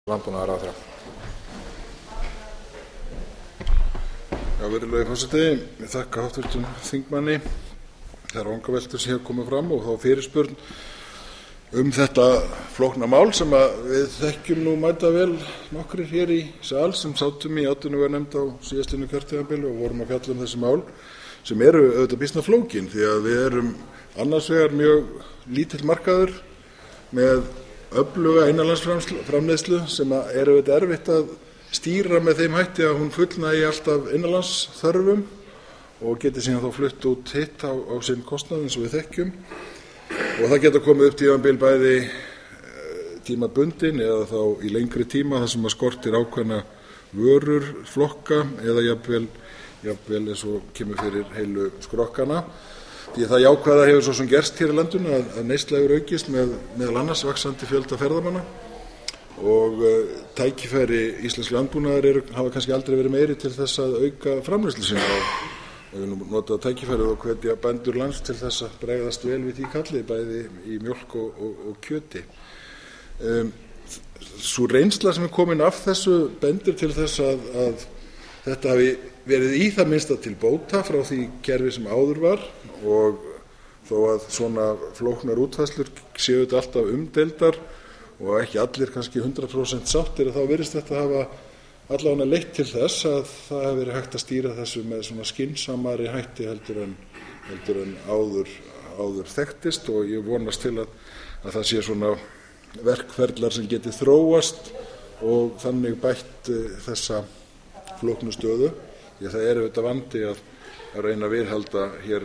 Landbúnaðarráðherra. Virðulegi forseti, ég þakka háttvirtum þingmanni þær vangaveltur sem hér komu fram og þá fyrirspurn þetta flókna mál sem við þekkjum nú mætavel nokkrir hér í sal sem sátum í atvinnuveganefnd á síðastliðnu kjörtímabili og vorum að fjalla þessi mál sem eru auðvitað býsna flókin því að við erum annars vegar mjög lítill markaður með öfluga innanlandsframleiðslu sem er auðvitað erfitt að stýra með þeim hætti að hún fullnægi alltaf innanlandsþörfum og geti síðan þá flutt út hitt á sinn kostnað eins og við þekkjum og það geta komið upp tímabil bæði tímabundin eða þá í lengri tíma þar sem að skortir ákveðna vörur flokka eða jafnvel eins og kemur fyrir heilu skrokkana því að það jákvæða hefur svo sem gerst hér í landinu að neysla hefur aukist með meðal annars vaxandi fjölda ferðamanna og tækifæri íslensks landbúnaðar hafa kannski aldrei verið meiri til þess að auka framleiðslu sína og við nú nota tækifærið og hvetja bændur lands til þess að bregðast vel við því kalli bæði í mjólk og kjöti. Sú reynsla sem er komin af þessu bendir til þess að þetta hafi verið í það minnsta til bóta frá því kerfi sem áður var og þó að svona flóknar útfærslur séu þetta alltaf umdeildar og ekki allir kannski 100% sáttir þá virðist þetta hafa allavega leitt til þess að það hefur verið hægt að stýra þessu með svona skynsamari hætti heldur en áður þekktist og ég vonast til að það sé svona verkferlar sem geti þróast og þannig bætt þessa flóknu stöðu því að það er auðvitað vandi að reyna að viðhalda hér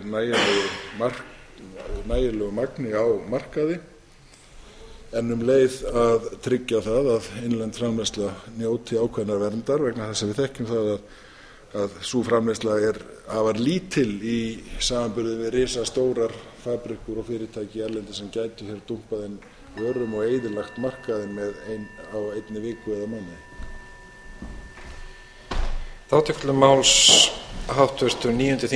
nægilegu magni á markaði en leið að tryggja það að innlend framleiðsla njóti ákveðnar verndar vegna þess að við þekkjum það að sú framleiðsla er afar lítil í samanburði við risastórar fabrikur og fyrirtæki erlendis sem gætu hér dumpað inn vörum og eyðilagt markaðinn á einni viku eða mánuði. Þá tekur til máls háttvirtur 9.